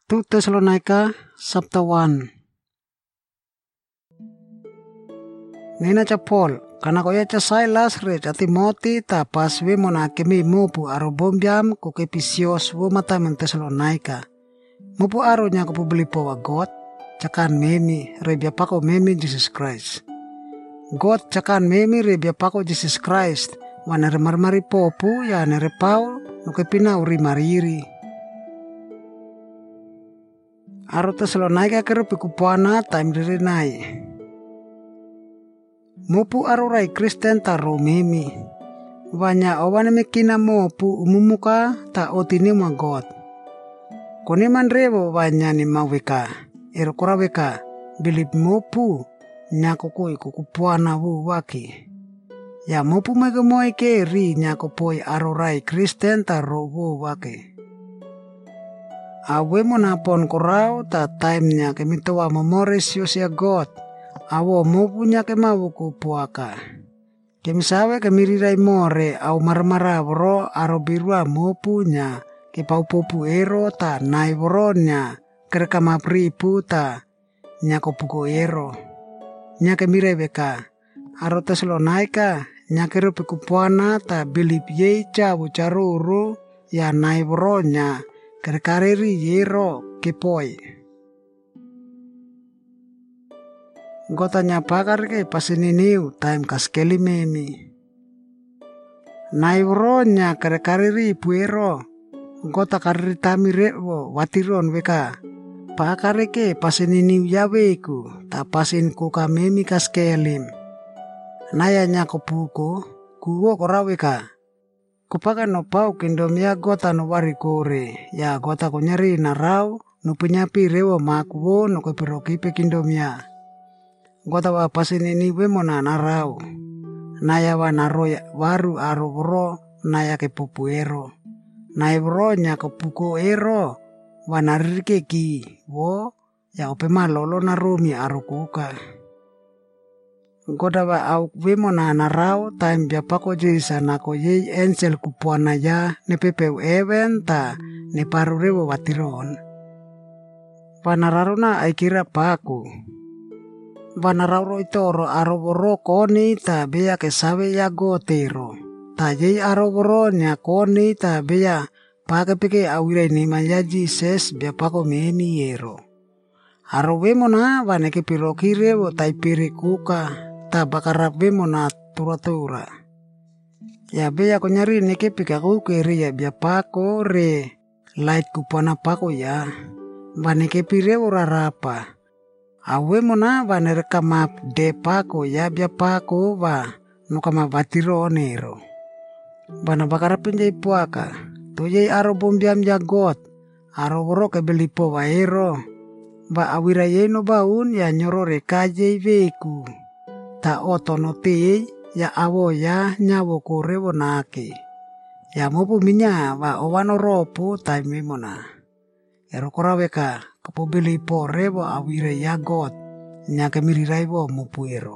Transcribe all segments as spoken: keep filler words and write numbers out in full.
Tu Tesalonika chapter one. Nina cha Paul, kana koya cha Silas re cha Timothy ta paswe mona kemi mupu aro bombiam ko kepisios wo mata men Tesalonika. Mupu aro nya ko publipo wa God, cakan memi re bia pako memi Jesus Christ. God cakan memi re bia pako Jesus Christ, wana re marmari popu ya nere pau no kepina uri mariri. Aro Tesalonika kero pikupuana time diri nai. Mupu aro rai Kristen ta romemi. Wanya owane mekina mopu umumuka ta otini ma God. Kone man revo wanya ni maweka. Ero kora weka bilip mopu nyako koi kukupuana wu waki. Ya mopu megemoy ke ri nyako poi aro rai Kristen ta robo waki. Awe mo napon korao ta time nya kemitowa memores yosia God. Awo mo punya kemabuku puaka. Kemisawe kemirirai more au marmara bro aro birua mo punya ke pau popu ero ta nai boronya kereka mapri puta nya kopuko ero. Nya kemirai beka aro Tesalonika nya kero pikupuana ta bilip ye cabu caruru ya nai boronya kerkareri yero kepoi. Gotanya pakar ke pasininiu time kaskeli memi. Naibronya kare kariri puero. Gota kariri tamirewo watiron weka. Pakar ke pasininiu yaweku ta pasin kuka memi kaskelim. Nayanya kopuko kuwo kora weka. Kupaka no pau kindomia gota no wari kore. Ya gota kunyari narau no penyapi rewo makuwo no kepirokipe kindomia. Gota wa pasin ini we mona narau. Naya wa naroya waru aro bro naya ke pupu ero. Naya bro nya ke puko ero. Wa naririke ki. Wo ya opema lolo narumi aro kuka. Gota wa au we mona narau time bia pako jisa nako ye ensel kupuana ya ne pepeu even ta ne parurewo watiron. Wa nararuna aikira paku. Vanarauro itoro aroboro koni ta bea ke sabe ya gotero. Ta ye aroboro nya koni ta bea pake peke awire ni maya Jesus bea pako memi yero. Arowe mona wane ke pirokire wo tai piri kuka ta bakarabe mona tura-tura. Ya bea ko nyari neke pika kuke ya bea pako re light kupana pako ya. Wane ke pire wo rarapa. Awe mona va nereka map de pako ya bia pako va nuka mabatiro onero. Bana bakara pinjai puaka. Toye aro bombiam ya God. Aro boro ke belipo va ero. Va awira yeno baun ya nyoro rekaje veku. Ta otono te ya awo ya nyawo korewo nake. Ya mopu minya va owano ropo taime mona. Ero koraweka. Kapo beli po rewo awire ya God nya kemirirai wo mupuero.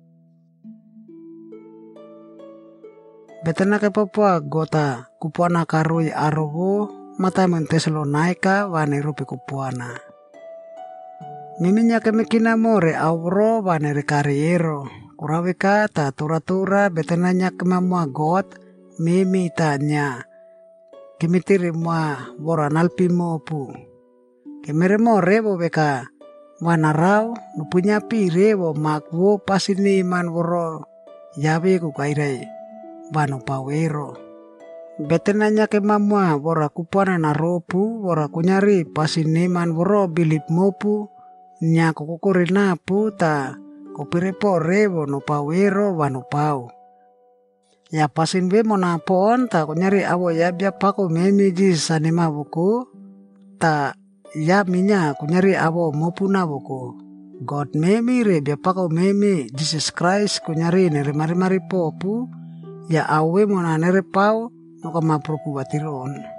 Betana ke papua gota kupuana karui arowo mata men Tesalonika wane rupi kupuana. Miminya kemekina more awro wane rekariero. Kuraweka ta tura-tura betananya kemamua God mimi tanya. Kemitiri mua woranalpi mopu. Kemere mo rewo beka wanarau nupunya pi rewo makwo pasini man woro yawe ku kairai bano pawero. Betenanya ke mamua wora kupana na ropu wora kunyari pasini man woro bilip mopu nya kokokore napu ta kopirepo rewo no pawero wano pau. Ya pasin be mo napon ta kunyari awo ya bia pako memi jisa ni mabuku ta ya minya kunyari awo mopuna woko. God memi re bia pako memi Jesus Christ kunyari nere mari-mari popu ya awe mona nere pau noka maproku watiron.